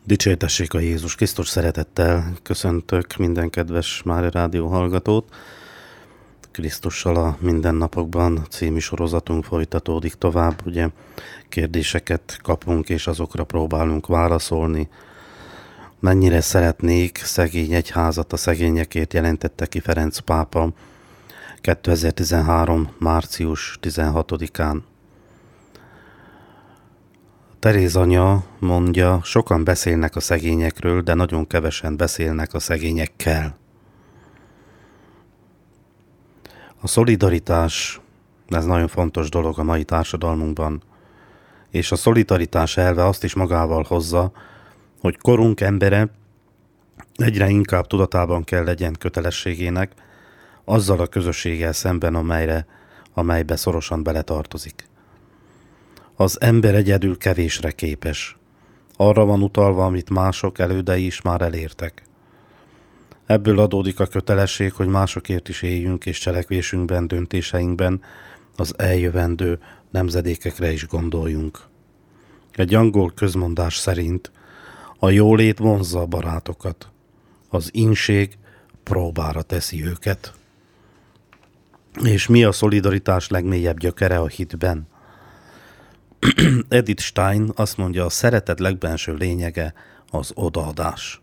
Dicsértessék a Jézus Krisztus, szeretettel köszöntök minden kedves Mária Rádió hallgatót. Krisztussal a Mindennapokban című sorozatunk folytatódik tovább. Ugye kérdéseket kapunk, és azokra próbálunk válaszolni. Mennyire szeretnék szegény egyházat, a szegényekért jelentette ki Ferenc pápa 2013. március 16-án. Teréz anya mondja, sokan beszélnek a szegényekről, de nagyon kevesen beszélnek a szegényekkel. A szolidaritás, ez nagyon fontos dolog a mai társadalmunkban, és a szolidaritás elve azt is magával hozza, hogy korunk embere egyre inkább tudatában kell legyen kötelességének azzal a közösséggel szemben, amelybe szorosan beletartozik. Az ember egyedül kevésre képes. Arra van utalva, amit mások elődei is már elértek. Ebből adódik a kötelesség, hogy másokért is éljünk, és cselekvésünkben, döntéseinkben az eljövendő nemzedékekre is gondoljunk. Egy angol közmondás szerint a jólét vonzza a barátokat, az inség próbára teszi őket. És mi a szolidaritás legmélyebb gyökere a hitben? Edith Stein azt mondja, a szeretet legbenső lényege az odaadás.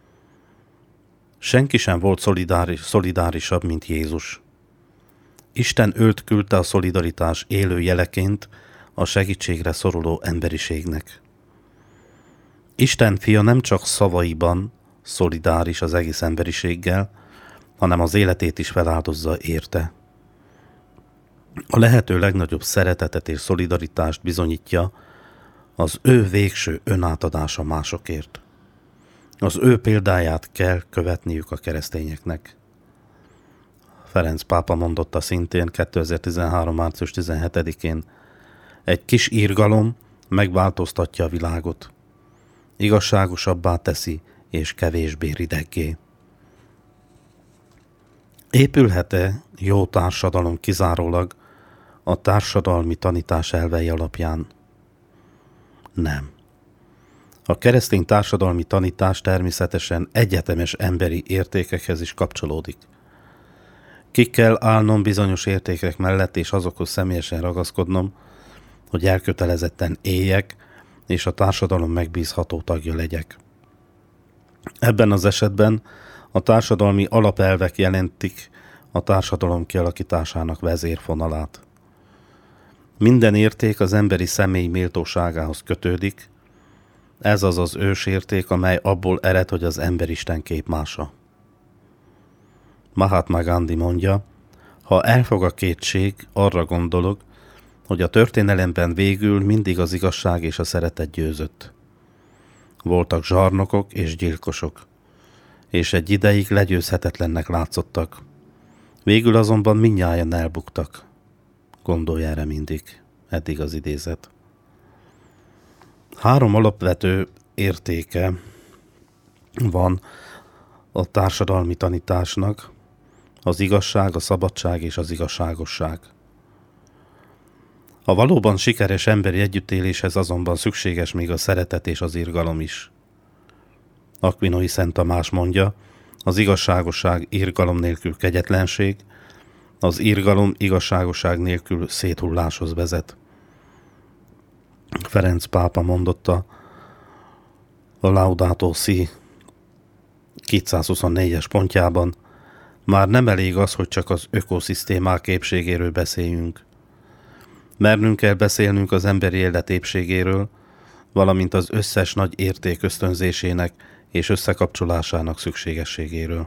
Senki sem volt szolidárisabb, mint Jézus. Isten őt küldte a szolidaritás élő jeleként a segítségre szoruló emberiségnek. Isten fia nem csak szavaiban szolidáris az egész emberiséggel, hanem az életét is feláldozza érte. A lehető legnagyobb szeretetet és szolidaritást bizonyítja az ő végső önátadása másokért. Az ő példáját kell követniük a keresztényeknek. Ferenc pápa mondotta szintén 2013. március 17-én, egy kis irgalom megváltoztatja a világot. Igazságosabbá teszi és kevésbé rideggé. Épülhet-e jó társadalom kizárólag a társadalmi tanítás elvei alapján? Nem. A keresztény társadalmi tanítás természetesen egyetemes emberi értékekhez is kapcsolódik. Ki kell állnom bizonyos értékek mellett, és azokhoz személyesen ragaszkodnom, hogy elkötelezetten éljek, és a társadalom megbízható tagja legyek. Ebben az esetben a társadalmi alapelvek jelentik a társadalom kialakításának vezérfonalát. Minden érték az emberi személy méltóságához kötődik, ez az az ősérték, amely abból ered, hogy az ember Isten képmása. Mahatma Gandhi mondja, ha elfog a kétség, arra gondolok, hogy a történelemben végül mindig az igazság és a szeretet győzött. Voltak zsarnokok és gyilkosok, és egy ideig legyőzhetetlennek látszottak. Végül azonban mindnyájan elbuktak. Gondolj erre mindig. Eddig az idézet. 3 alapvető értéke van a társadalmi tanításnak, az igazság, a szabadság és az igazságosság. A valóban sikeres emberi együttéléshez azonban szükséges még a szeretet és az irgalom is. Akvinói Szent Tamás mondja, az igazságosság irgalom nélkül kegyetlenség, az irgalom igazságosság nélkül széthulláshoz vezet. Ferenc pápa mondotta a Laudato Si 224-es pontjában, már nem elég az, hogy csak az ökoszisztémák épségéről beszéljünk. Mernünk kell beszélnünk az emberi élet épségéről, valamint az összes nagy érték ösztönzésének és összekapcsolásának szükségességéről.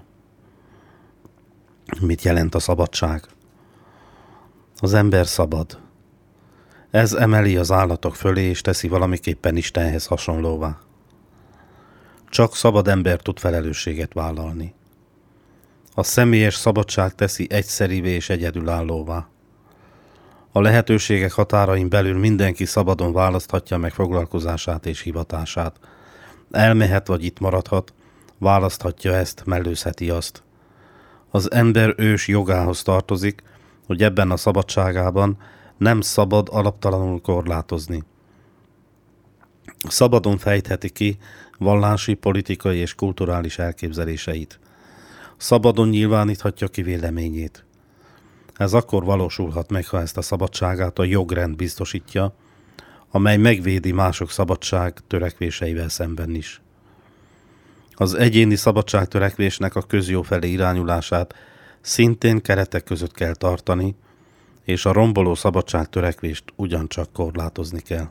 Mit jelent a szabadság? Az ember szabad. Ez emeli az állatok fölé, és teszi valamiképpen Istenhez hasonlóvá. Csak szabad ember tud felelősséget vállalni. A személyes szabadság teszi egyszerűvé és egyedülállóvá. A lehetőségek határain belül mindenki szabadon választhatja meg foglalkozását és hivatását. Elmehet vagy itt maradhat, választhatja ezt, mellőzheti azt. Az ember ős jogához tartozik, hogy ebben a szabadságában nem szabad alaptalanul korlátozni. Szabadon fejtheti ki vallási, politikai és kulturális elképzeléseit. Szabadon nyilváníthatja ki véleményét. Ez akkor valósulhat meg, ha ezt a szabadságát a jogrend biztosítja, amely megvédi mások szabadság törekvéseivel szemben is. Az egyéni szabadságtörekvésnek a közjó felé irányulását szintén keretek között kell tartani, és a romboló szabadságtörekvést ugyancsak korlátozni kell.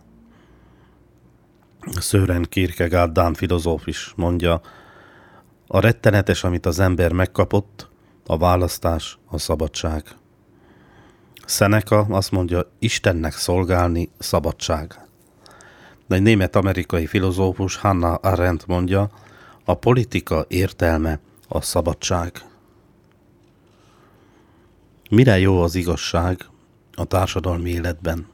Søren Kierkegaard dán filozóf is mondja, a rettenetes, amit az ember megkapott, a választás, a szabadság. Seneca azt mondja, Istennek szolgálni szabadság. De egy német-amerikai filozófus, Hannah Arendt mondja, a politika értelme a szabadság. Mire jó az igazság a társadalmi életben?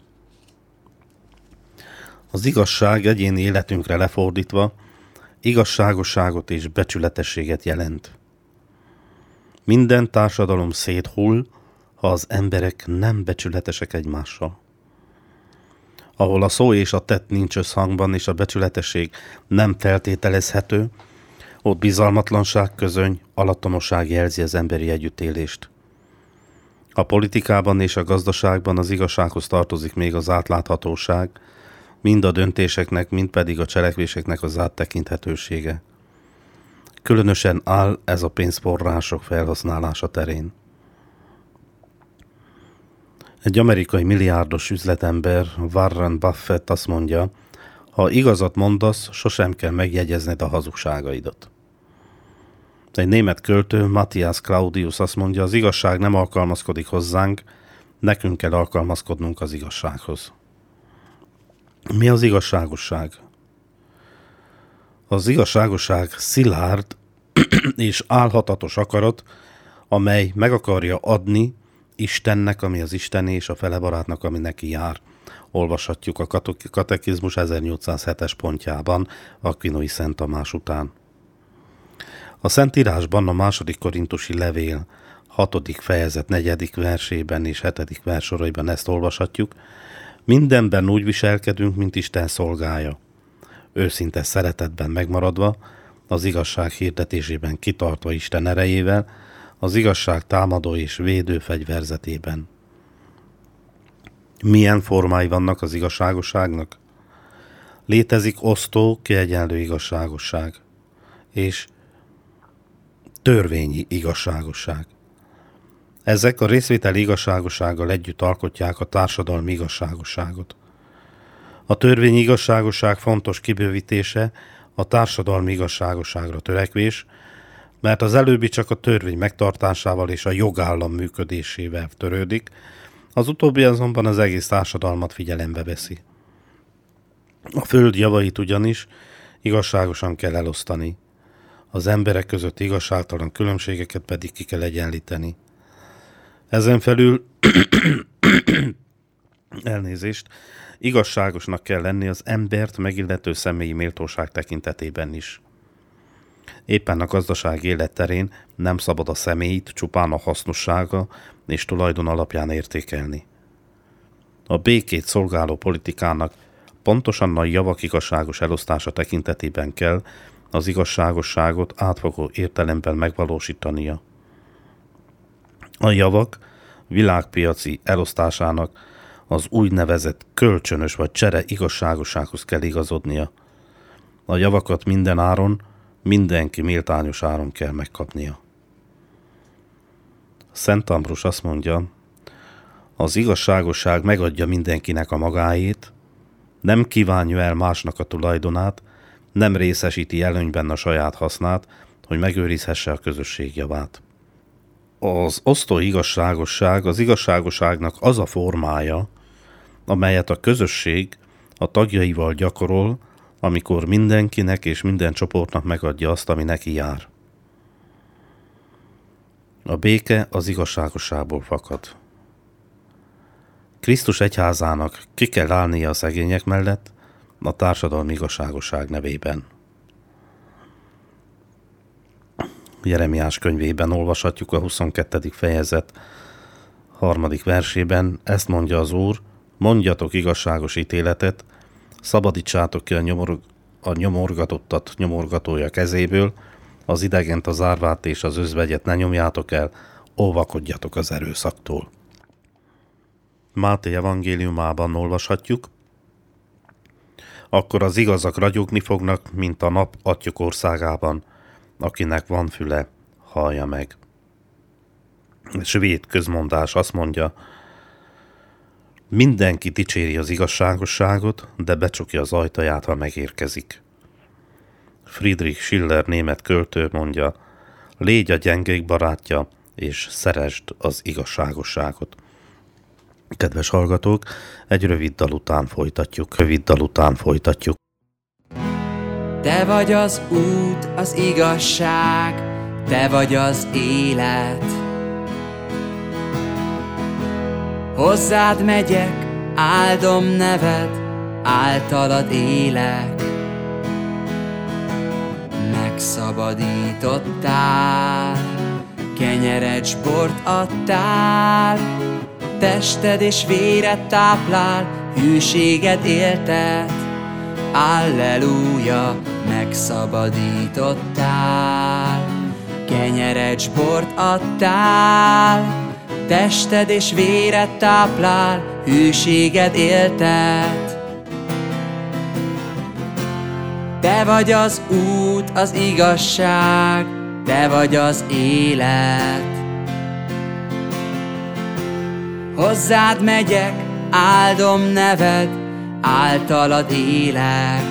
Az igazság egyéni életünkre lefordítva igazságosságot és becsületességet jelent. Minden társadalom széthull, ha az emberek nem becsületesek egymással. Ahol a szó és a tett nincs összhangban, és a becsületesség nem feltételezhető, ott bizalmatlanság, közöny, alattomosság jelzi az emberi együttélést. A politikában és a gazdaságban az igazsághoz tartozik még az átláthatóság, mind a döntéseknek, mind pedig a cselekvéseknek az áttekinthetősége. Különösen áll ez a pénzforrások felhasználása terén. Egy amerikai milliárdos üzletember, Warren Buffett azt mondja, ha igazat mondasz, sosem kell megjegyezned a hazugságaidat. Egy német költő, Matthias Claudius azt mondja, az igazság nem alkalmazkodik hozzánk, nekünk kell alkalmazkodnunk az igazsághoz. Mi az igazságosság? Az igazságosság szilárd és álhatatos akarat, amely meg akarja adni Istennek, ami az Istené, és a fele barátnak, ami neki jár. Olvashatjuk a katekizmus 1807-es pontjában, Aquinoi Szent Tamás után. A Szentírásban a 2. korintusi levél 6. fejezet 4. versében és 7. versoraiban ezt olvashatjuk. Mindenben úgy viselkedünk, mint Isten szolgája. Őszinte szeretetben megmaradva, az igazság hirdetésében kitartva Isten erejével, az igazság támadó és védő fegyverzetében. Milyen formái vannak az igazságosságnak? Létezik osztó, kiegyenlő igazságosság, és törvényi igazságosság. Ezek a részvételi igazságossággal együtt alkotják a társadalmi igazságosságot. A törvényi igazságosság fontos kibővítése a társadalmi igazságosságra törekvés, mert az előbbi csak a törvény megtartásával és a jogállam működésével törődik, az utóbbi azonban az egész társadalmat figyelembe veszi. A föld javait ugyanis igazságosan kell elosztani, az emberek között igazságtalan különbségeket pedig ki kell egyenlíteni. Ezen felül igazságosnak kell lenni az embert megillető személyi méltóság tekintetében is. Éppen a gazdasági élet terén nem szabad a személyt csupán a hasznossága és tulajdon alapján értékelni. A békét szolgáló politikának pontosan a javak igazságos elosztása tekintetében kell az igazságosságot átfogó értelemben megvalósítania. A javak világpiaci elosztásának az úgynevezett kölcsönös vagy csere igazságossághoz kell igazodnia. A javakat minden áron, mindenki méltányos áron kell megkapnia. Szent Ambrus azt mondja, az igazságosság megadja mindenkinek a magáét, nem kívánja el másnak a tulajdonát, nem részesíti előnyben a saját hasznát, hogy megőrizhesse a közösség javát. Az osztó igazságosság az igazságosságnak az a formája, amelyet a közösség a tagjaival gyakorol, amikor mindenkinek és minden csoportnak megadja azt, ami neki jár. A béke az igazságosságból fakad. Krisztus egyházának ki kell állnia a szegények mellett a társadalmi igazságosság nevében. Jeremiás könyvében olvashatjuk a 22. fejezet 3. versében, ezt mondja az Úr, mondjatok igazságos ítéletet, Szabadítsátok ki a nyomorgatottat nyomorgatója kezéből, az idegent, az árvát és az özvegyet ne nyomjátok el, óvakodjatok az erőszaktól. Máté evangéliumában olvashatjuk: akkor az igazak ragyogni fognak, mint a nap atyok országában, akinek van füle, hallja meg. Svéd közmondás azt mondja: mindenki dicséri az igazságosságot, de becsukja az ajtaját, ha megérkezik. Friedrich Schiller német költő mondja: légy a gyengék barátja, és szeresd az igazságosságot. Kedves hallgatók, egy rövid dal után folytatjuk. Te vagy az út, az igazság, te vagy az élet. Hozzád megyek, áldom neved, általad élek. Megszabadítottál, kenyeret s bort adtál, tested és véred táplál, hűséged éltet. Alleluja, megszabadítottál, kenyeret s bort adtál, tested és véred táplál, hűséged éltet. Te vagy az út, az igazság, te vagy az élet. Hozzád megyek, áldom neved, általad élek.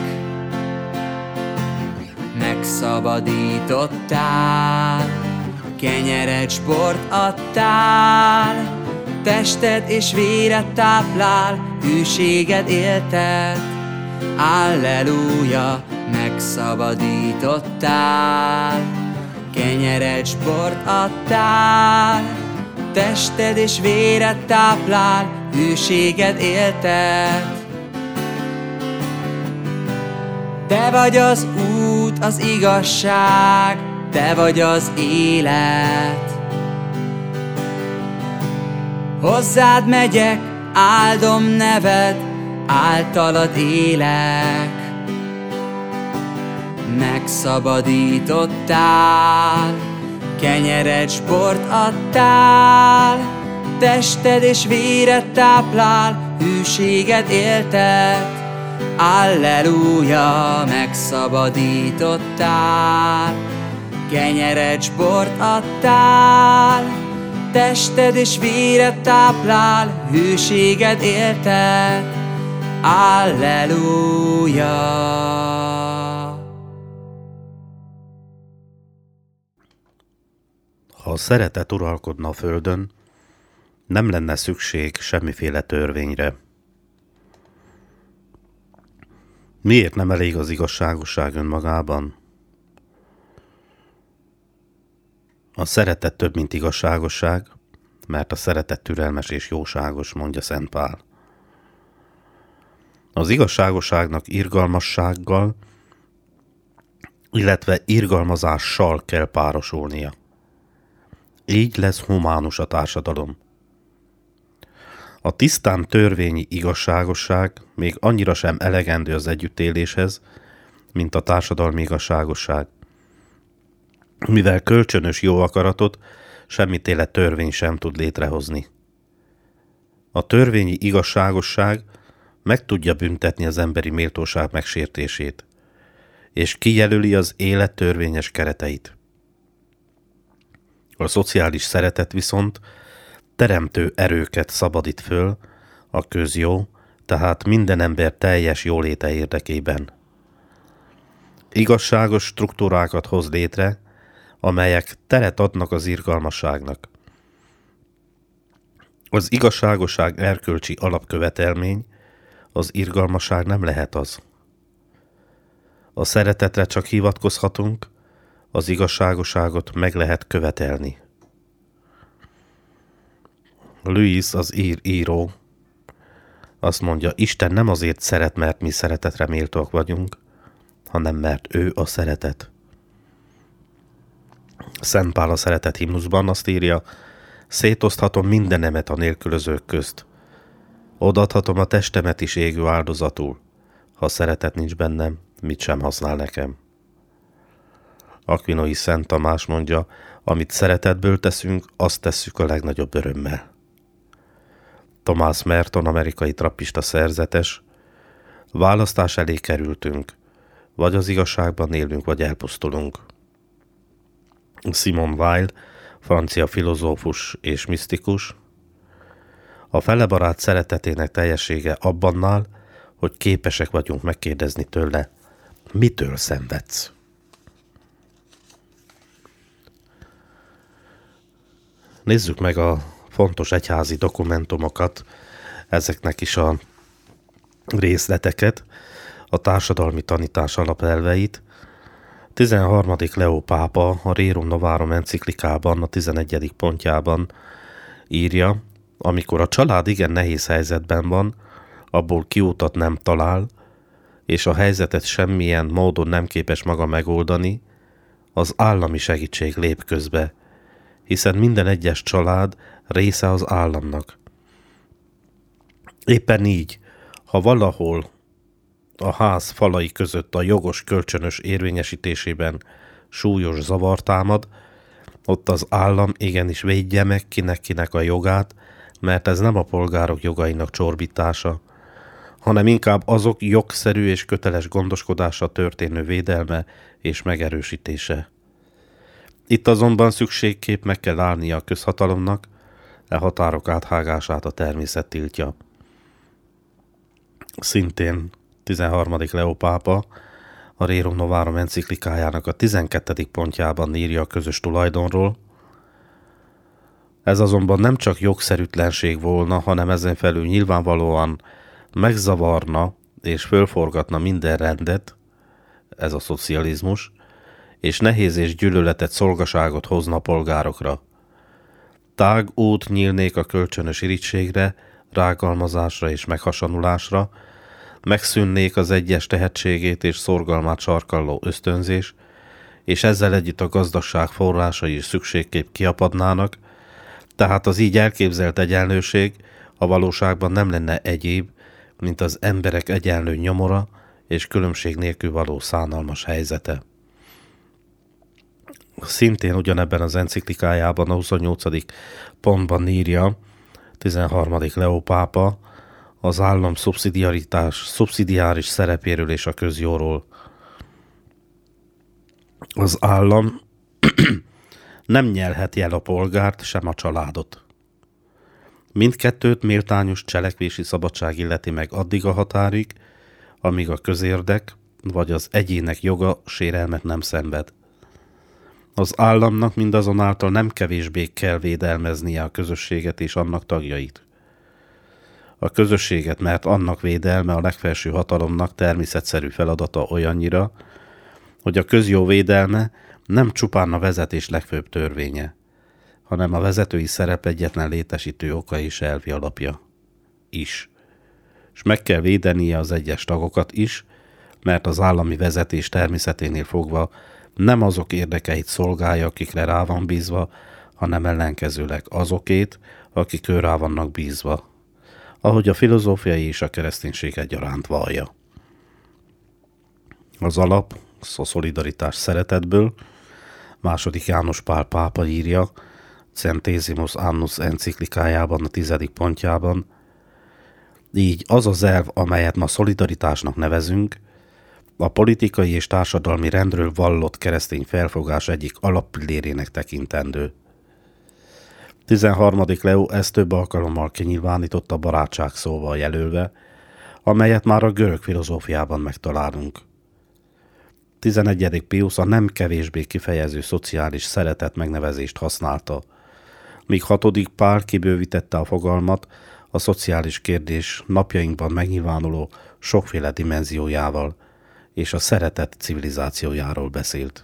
Megszabadítottál, kenyeret s bort adtál, tested és véred táplál, hűséged éltet. Alleluja, megszabadítottál, kenyeret s bort adtál, tested és véred táplál, hűséged éltet. Te vagy az út, az igazság, te vagy az élet. Hozzád megyek, áldom neved, általad élek. Megszabadítottál, kenyeret s bort adtál, tested és véred táplál, hűséged éltet. Alleluja, megszabadítottál, kenyeret s bort adtál, tested és véred táplál, hűséged éltet. Alleluja. Ha a szeretet uralkodna a földön, nem lenne szükség semmiféle törvényre. Miért nem elég az igazságosság önmagában? A szeretet több, mint igazságosság, mert a szeretet türelmes és jóságos, mondja Szent Pál. Az igazságosságnak irgalmassággal, illetve irgalmazással kell párosulnia. Így lesz humánus a társadalom. A tisztán törvényi igazságosság még annyira sem elegendő az együttéléshez, mint a társadalmi igazságosság. Mivel kölcsönös jó akaratot semmiféle törvény sem tud létrehozni. A törvényi igazságosság meg tudja büntetni az emberi méltóság megsértését, és kijelöli az élet törvényes kereteit. A szociális szeretet viszont teremtő erőket szabadít föl a közjó, tehát minden ember teljes jóléte érdekében. Igazságos struktúrákat hoz létre, amelyek teret adnak az irgalmasságnak. Az igazságosság erkölcsi alapkövetelmény, az irgalmasság nem lehet az. A szeretetre csak hivatkozhatunk, az igazságosságot meg lehet követelni. Lewis, az író, azt mondja, Isten nem azért szeret, mert mi szeretetre méltóak vagyunk, hanem mert ő a szeretet. Szent Pál a szeretet himnuszban azt írja, szétoszthatom mindenemet a nélkülözők közt. Odaadhatom a testemet is égő áldozatul, Ha szeretet nincs bennem, mit sem használ nekem. Aquinoi Szent Tamás mondja, amit szeretetből teszünk, azt tesszük a legnagyobb örömmel. Thomas Merton, amerikai trappista szerzetes, választás elé kerültünk, vagy az igazságban élünk, vagy elpusztulunk. Simone Weil, francia filozófus és misztikus, a felebarát szeretetének teljessége abban áll, hogy képesek vagyunk megkérdezni tőle, mitől szenvedsz? Nézzük meg a fontos egyházi dokumentumokat, ezeknek is a részleteket, a társadalmi tanítás alapelveit. 13. Leó pápa a Rerum Novarum enciklikában, a 11. pontjában írja, amikor a család igen nehéz helyzetben van, abból kiutat nem talál, és a helyzetet semmilyen módon nem képes maga megoldani, az állami segítség lép közbe, hiszen minden egyes család része az államnak. Éppen így, ha valahol a ház falai között a jogos kölcsönös érvényesítésében súlyos zavar támad, ott az állam igenis védje meg kinek a jogát, mert ez nem a polgárok jogainak csorbítása, hanem inkább azok jogszerű és köteles gondoskodása történő védelme és megerősítése. Itt azonban szükségképp meg kell állnia a közhatalomnak, e határok áthágását a természet tiltja. Szintén 13. Leó pápa a Rerum Novarum enciklikájának a 12. pontjában írja a közös tulajdonról. Ez azonban nem csak jogszerűtlenség volna, hanem ezen felül nyilvánvalóan megzavarna és fölforgatna minden rendet, ez a szocializmus, és nehéz és gyűlöletet szolgaságot hozna a polgárokra. Tág út nyílnék a kölcsönös irítségre, rágalmazásra és meghasonulásra, megszűnnék az egyes tehetségét és szorgalmát sarkalló ösztönzés, és ezzel együtt a gazdagság forrásai is szükségképp kiapadnának, tehát az így elképzelt egyenlőség a valóságban nem lenne egyéb, mint az emberek egyenlő nyomora és különbség nélkül való szánalmas helyzete. Szintén ugyanebben az enciklikájában a 28. pontban írja 13. Leó pápa az állam szubszidiáris szerepéről és a közjóról. Az állam nem nyelheti el a polgárt, sem a családot. Mindkettőt méltányos cselekvési szabadság illeti meg addig a határig, amíg a közérdek vagy az egyének joga sérelmet nem szenved. Az államnak mindazonáltal nem kevésbé kell védelmeznie a közösséget és annak tagjait. A közösséget, mert annak védelme a legfelső hatalomnak természetszerű feladata olyannyira, hogy a közjó védelme nem csupán a vezetés legfőbb törvénye, hanem a vezetői szerep egyetlen létesítő oka és elvi alapja is. És meg kell védenie az egyes tagokat is, mert az állami vezetés természeténél fogva nem azok érdekeit szolgálja, akikre rá van bízva, hanem ellenkezőleg azokét, akik rá vannak bízva, ahogy a filozófiai és a kereszténység egyaránt vallja. Az alap, a szolidaritás szeretetből, II. János Pál pápa írja, Centesimus Annus enciklikájában, a 10. pontjában, így az az elv, amelyet ma szolidaritásnak nevezünk, a politikai és társadalmi rendről vallott keresztény felfogás egyik alappillérének tekintendő. 13. Leó ezt több alkalommal kinyilvánította barátság szóval jelölve, amelyet már a görög filozófiában megtalálunk. 11. Piusz a nem kevésbé kifejező szociális szeretet megnevezést használta, míg 6. Pál kibővítette a fogalmat a szociális kérdés napjainkban megnyilvánuló sokféle dimenziójával, és a szeretet civilizációjáról beszélt.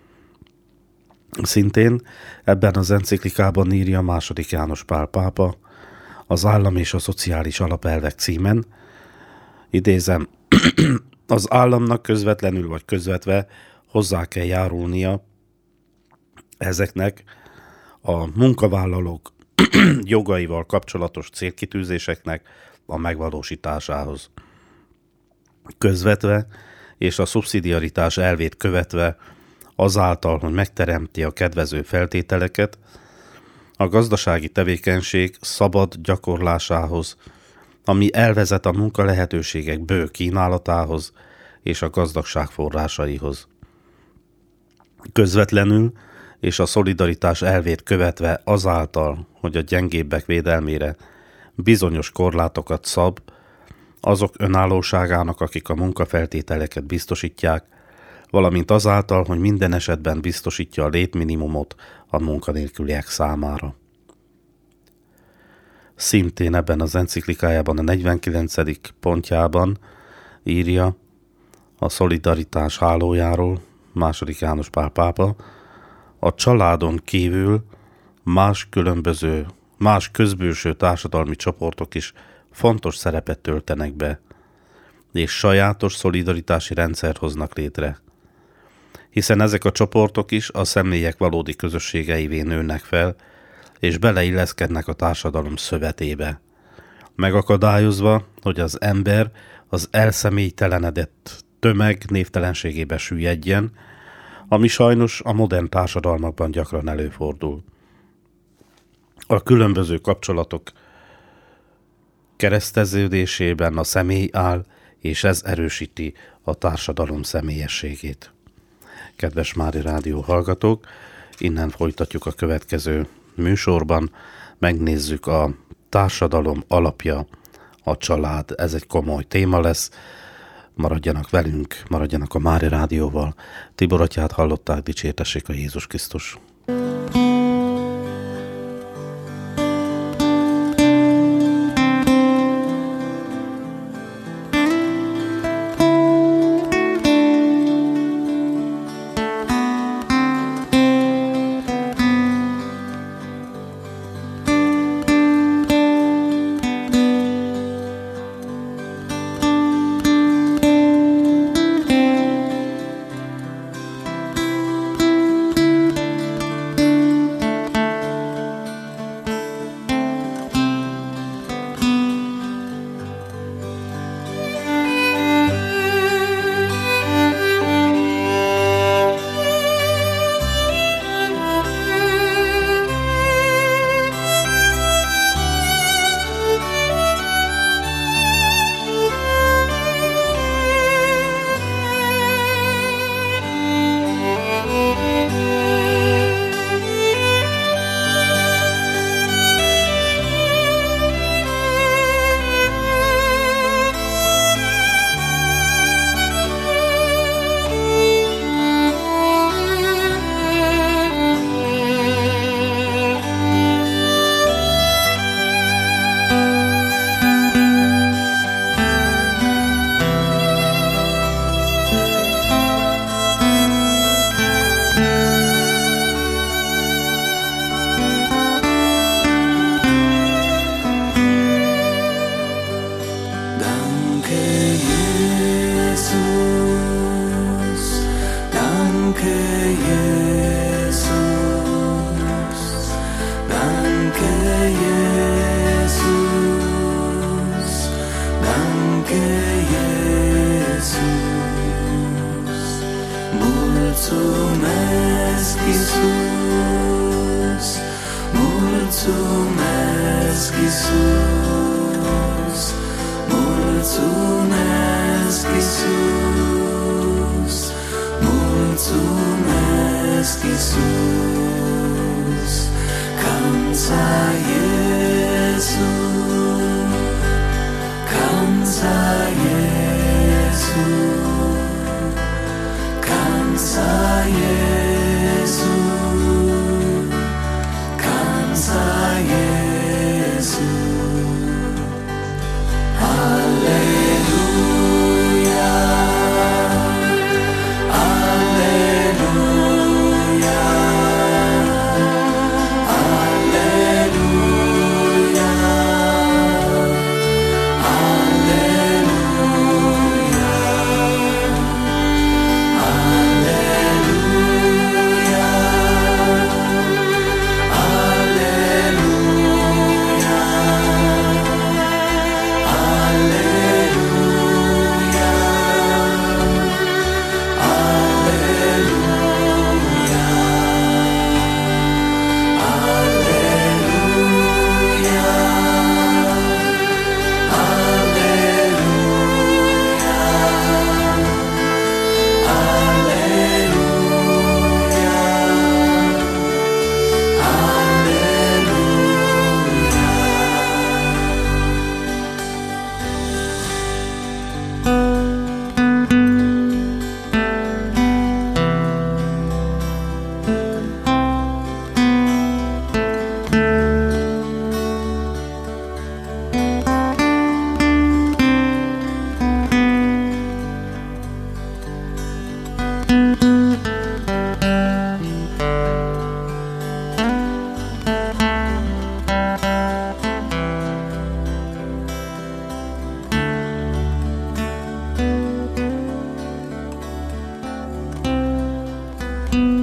Szintén ebben az enciklikában írja II. János Pál pápa az állam és a szociális alapelvek címen, idézem, az államnak közvetlenül vagy közvetve hozzá kell járulnia ezeknek a munkavállalók jogaival kapcsolatos célkitűzéseknek a megvalósításához. közvetve és a szubszidiaritás elvét követve azáltal, hogy megteremti a kedvező feltételeket, a gazdasági tevékenység szabad gyakorlásához, ami elvezet a munkalehetőségek bő kínálatához és a gazdagság forrásaihoz. Közvetlenül és a szolidaritás elvét követve azáltal, hogy a gyengébbek védelmére bizonyos korlátokat szab, azok önállóságának, akik a munkafeltételeket biztosítják, valamint azáltal, hogy minden esetben biztosítja a létminimumot a munkanélküliek számára. Szintén ebben az enciklikájában a 49. pontjában írja a szolidaritás hálójáról II. János Pál pápa: a családon kívül más közbülső társadalmi csoportok is fontos szerepet töltenek be, és sajátos szolidaritási rendszert hoznak létre. Hiszen ezek a csoportok is a személyek valódi közösségeivé nőnek fel, és beleilleszkednek a társadalom szövetébe, megakadályozva, hogy az ember az elszemélytelenedett tömeg névtelenségébe süllyedjen, ami sajnos a modern társadalmakban gyakran előfordul. A különböző kapcsolatok kereszteződésében a személy áll, és ez erősíti a társadalom személyességét. Kedves Mári Rádió hallgatók, innen folytatjuk a következő műsorban, megnézzük a társadalom alapja, a család. Ez egy komoly téma lesz. Maradjanak velünk, maradjanak a Mári Rádióval. Tibor atyát hallották, dicsértessék a Jézus Krisztus. Alleluia. Thank